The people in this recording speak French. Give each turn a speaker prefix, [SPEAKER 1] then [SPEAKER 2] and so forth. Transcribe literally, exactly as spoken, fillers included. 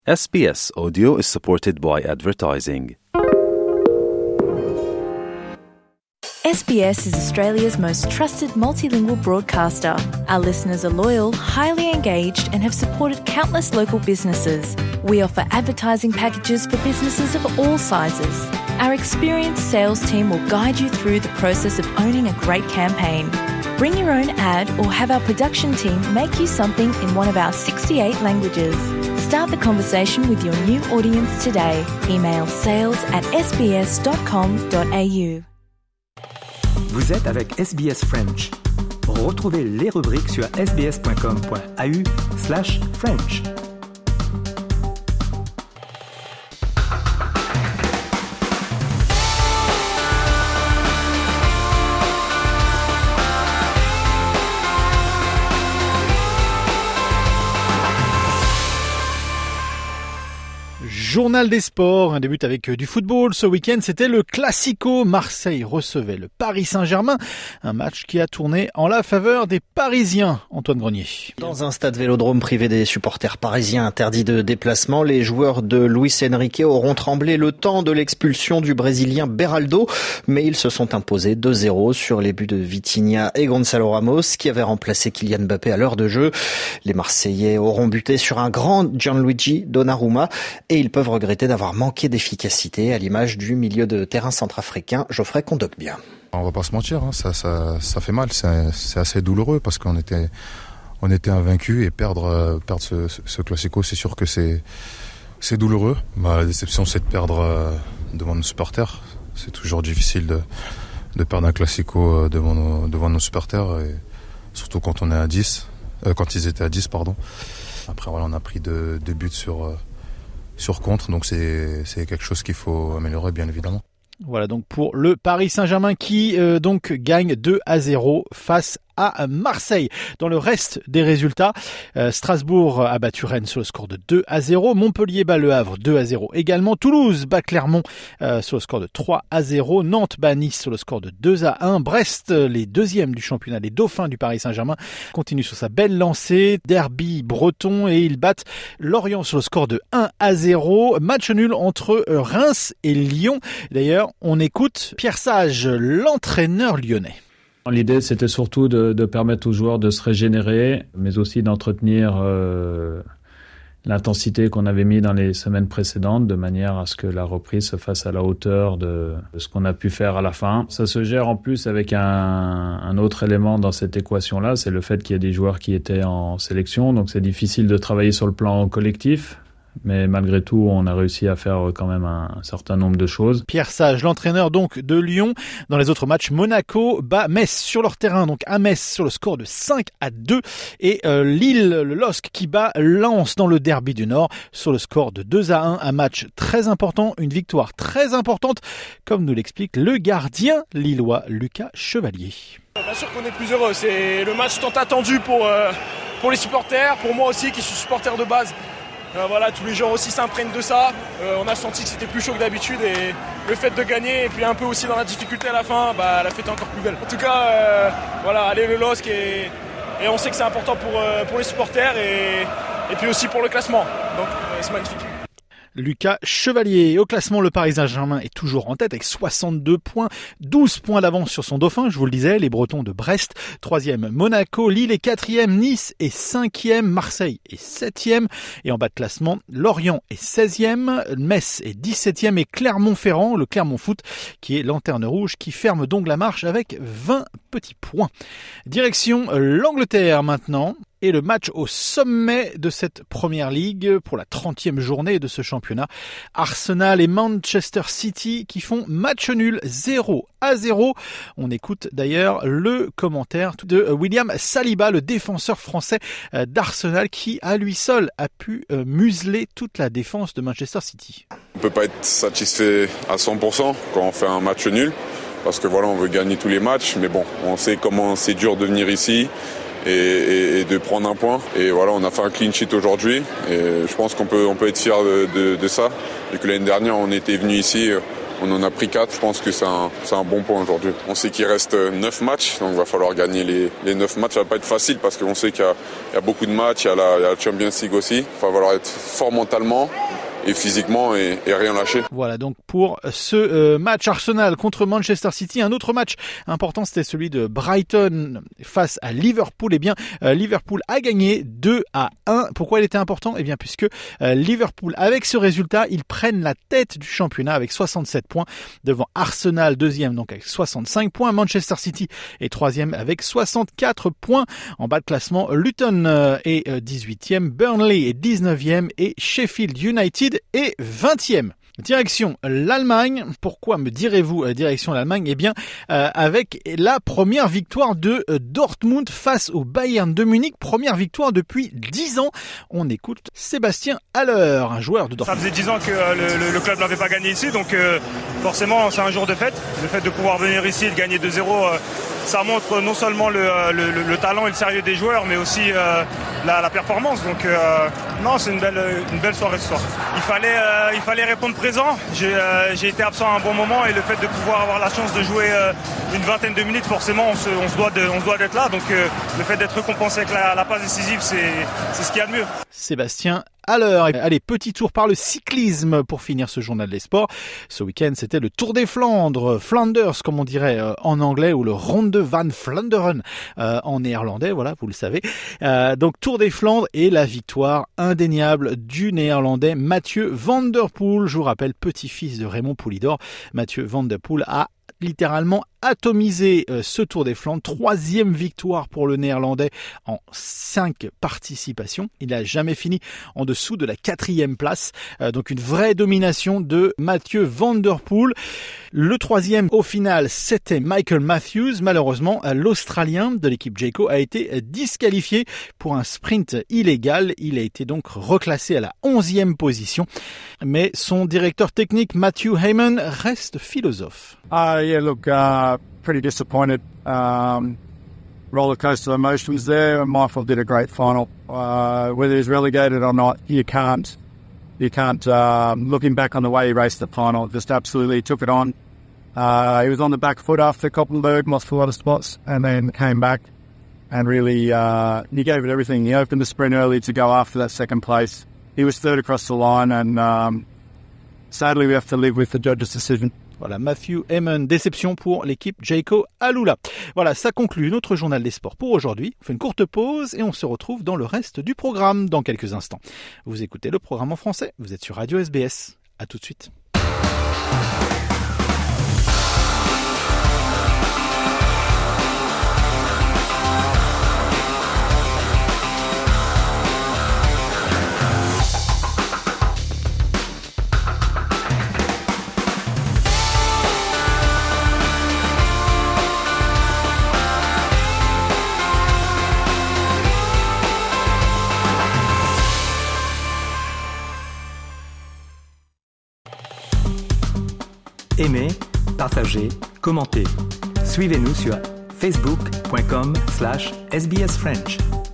[SPEAKER 1] S B S Audio is supported by advertising.
[SPEAKER 2] S B S is Australia's most trusted multilingual broadcaster. Our listeners are loyal, highly engaged, and have supported countless local businesses. We offer advertising packages for businesses of all sizes. Our experienced sales team will guide you through the process of owning a great campaign. Bring your own ad or have our production team make you something in one of our sixty-eight languages. Start the conversation with your new audience today. Email sales at s b s dot com dot a u.
[SPEAKER 3] Vous êtes avec S B S French. Retrouvez les rubriques sur s b s dot com dot a u slash French.
[SPEAKER 4] Journal des sports, un début avec du football. Ce week-end, c'était le Classico. Marseille recevait le Paris Saint-Germain. Un match qui a tourné en la faveur des Parisiens. Antoine Grenier.
[SPEAKER 5] Dans un stade vélodrome privé des supporters parisiens interdits de déplacement, les joueurs de Luis Enrique auront tremblé le temps de l'expulsion du Brésilien Beraldo. Mais ils se sont imposés deux zéro sur les buts de Vitinha et Gonzalo Ramos, qui avaient remplacé Kylian Mbappé à l'heure de jeu. Les Marseillais auront buté sur un grand Gianluigi Donnarumma et ils peuvent regretter d'avoir manqué d'efficacité à l'image du milieu de terrain centrafricain Geoffrey Kondogbia.
[SPEAKER 6] On va pas se mentir, hein, ça, ça, ça fait mal, c'est, c'est assez douloureux parce qu'on était, on était invaincus et perdre, perdre ce, ce classico, c'est sûr que c'est, c'est douloureux. Bah, la déception, c'est de perdre devant nos supporters. C'est toujours difficile de, de perdre un classico devant nos, devant nos supporters, et surtout quand on est à dix, euh, quand ils étaient à dix, pardon. Après, voilà, on a pris deux, deux buts sur sur contre, donc c'est, c'est quelque chose qu'il faut améliorer, bien évidemment.
[SPEAKER 4] Voilà donc pour le Paris Saint-Germain qui euh, donc gagne deux à zéro face à Marseille. Dans le reste des résultats, euh, Strasbourg a battu Rennes sur le score de deux à zéro, Montpellier bat Le Havre deux à zéro également, Toulouse bat Clermont euh, sur le score de trois à zéro, Nantes bat Nice sur le score de deux à un, Brest, les deuxièmes du championnat, les dauphins du Paris Saint-Germain, continue sur sa belle lancée, derby breton, et ils battent Lorient sur le score de un à zéro, match nul entre Reims et Lyon. D'ailleurs, on écoute Pierre Sage, l'entraîneur lyonnais.
[SPEAKER 7] L'idée, c'était surtout de, de permettre aux joueurs de se régénérer, mais aussi d'entretenir euh, l'intensité qu'on avait mis dans les semaines précédentes, de manière à ce que la reprise se fasse à la hauteur de, de ce qu'on a pu faire à la fin. Ça se gère en plus avec un, un autre élément dans cette équation-là, c'est le fait qu'il y ait des joueurs qui étaient en sélection, donc c'est difficile de travailler sur le plan collectif. Mais malgré tout, on a réussi à faire quand même un, un certain nombre de choses.
[SPEAKER 4] Pierre Sage, l'entraîneur donc de Lyon. Dans les autres matchs, Monaco bat Metz sur leur terrain, donc à Metz sur le score de cinq à deux. Et euh, Lille, le L O S C qui bat Lens dans le derby du Nord sur le score de deux à un. Un match très important, une victoire très importante, comme nous l'explique le gardien lillois Lucas Chevalier.
[SPEAKER 8] Bien sûr qu'on est plus heureux, c'est le match tant attendu pour, euh, pour les supporters, pour moi aussi qui suis supporter de base. Euh, voilà, tous les joueurs aussi s'imprègnent de ça. Euh, on a senti que c'était plus chaud que d'habitude et le fait de gagner et puis un peu aussi dans la difficulté à la fin, bah, la fête est encore plus belle. En tout cas, euh, voilà, allez le L O S C et, et on sait que c'est important pour, euh, pour les supporters et, et puis aussi pour le classement. Donc euh, c'est magnifique.
[SPEAKER 4] Lucas Chevalier. Au classement, le Paris Saint-Germain est toujours en tête avec soixante-deux points, douze points d'avance sur son dauphin, je vous le disais, les Bretons de Brest. Troisième, Monaco, Lille est quatrième, Nice est cinquième, Marseille est septième. Et en bas de classement, Lorient est seizième, Metz est dix-septième et Clermont-Ferrand, le Clermont Foot, qui est lanterne rouge, qui ferme donc la marche avec vingt petits points. Direction l'Angleterre maintenant. Et le match au sommet de cette première ligue pour la trentième journée de ce championnat. Arsenal et Manchester City qui font match nul zéro à zéro. On écoute d'ailleurs le commentaire de William Saliba, le défenseur français d'Arsenal, qui à lui seul a pu museler toute la défense de Manchester City.
[SPEAKER 9] On ne peut pas être satisfait à cent pour cent quand on fait un match nul, parce que voilà, on veut gagner tous les matchs, mais bon, on sait comment c'est dur de venir ici. Et, et, et de prendre un point. Et voilà, on a fait un clean sheet aujourd'hui. Et je pense qu'on peut, on peut être fier de, de, de ça. Et que l'année dernière, on était venu ici, on en a pris quatre. Je pense que c'est un, c'est un bon point aujourd'hui. On sait qu'il reste neuf matchs, donc il va falloir gagner les, les neuf matchs. Ça va pas être facile parce qu'on sait qu'il y a, il y a beaucoup de matchs, il y a la, il y a la Champions League aussi. Il va falloir être fort mentalement et physiquement et, et rien lâcher.
[SPEAKER 4] Voilà donc pour ce euh, match Arsenal contre Manchester City. Un autre match important, c'était celui de Brighton face à Liverpool. Eh bien, euh, Liverpool a gagné deux à un. Pourquoi il était important ? Eh bien, puisque euh, Liverpool, avec ce résultat, ils prennent la tête du championnat avec soixante-sept points devant Arsenal, deuxième donc avec soixante-cinq points. Manchester City est troisième avec soixante-quatre points. En bas de classement, Luton euh, est euh, dix-huitième, Burnley est dix-neuvième et Sheffield United et vingtième. Direction l'Allemagne. Pourquoi me direz-vous euh, direction l'Allemagne ? Eh bien, euh, avec la première victoire de euh, Dortmund face au Bayern de Munich. Première victoire depuis dix ans. On écoute Sébastien Haller, un joueur de Dortmund.
[SPEAKER 10] Ça faisait dix ans que euh, le, le club n'avait pas gagné ici, donc euh, forcément c'est un jour de fête. Le fait de pouvoir venir ici et de gagner deux zéro, euh, ça montre non seulement le, le, le, le talent et le sérieux des joueurs, mais aussi euh, la, la performance. Donc euh, non, c'est une belle, une belle soirée ce soir. Il fallait, euh, il fallait répondre présent. J'ai, euh, j'ai été absent à un bon moment et le fait de pouvoir avoir la chance de jouer euh, une vingtaine de minutes, forcément on se, on se, doit, de, on se doit d'être là. Donc euh, le fait d'être récompensé avec la, la passe décisive, c'est, c'est ce qu'il y a de mieux.
[SPEAKER 4] Sébastien Haller. Allez, petit tour par le cyclisme pour finir ce journal des sports. Ce week-end, c'était le Tour des Flandres, Flanders comme on dirait euh, en anglais, ou le Ronde van Vlaanderen euh, en néerlandais, voilà, vous le savez. Euh, donc Tour des Flandres et la victoire indéniable du néerlandais Mathieu Van Der Poel. Je vous rappelle, petit-fils de Raymond Poulidor, Mathieu Van Der Poel a littéralement atomisé euh, ce Tour des Flandres. Troisième victoire pour le néerlandais en cinq participations. Il n'a jamais fini en dessous de la quatrième place. Euh, donc une vraie domination de Mathieu Van Der Poel. Le troisième au final, c'était Michael Matthews. Malheureusement, l'Australien de l'équipe Jayco a été disqualifié pour un sprint illégal. Il a été donc reclassé à la onzième position. Mais son directeur technique Matthew Hayman reste philosophe.
[SPEAKER 11] Uh, yeah, look, uh, pretty disappointed. Um, roller coaster emotions there. Michael did a great final. Uh, whether he's relegated or not, you can't, you can't. Um, looking back on the way he raced the final, just absolutely took it on. Uh, he was on the back foot after Koppenberg, lost a lot of spots, and then came back and really uh, he gave it everything. He opened the sprint early to go after that second place. He was third across the line, and um, sadly we have to live with the judge's decision.
[SPEAKER 4] Voilà, Matthew Hayman, déception pour l'équipe Jayco Alula. Voilà, ça conclut notre journal des sports pour aujourd'hui. On fait une courte pause et on se retrouve dans le reste du programme dans quelques instants. Vous écoutez le programme en français, vous êtes sur Radio S B S. À tout de suite.
[SPEAKER 3] Aimez, partagez, commentez. Suivez-nous sur facebook point com slash S B S French.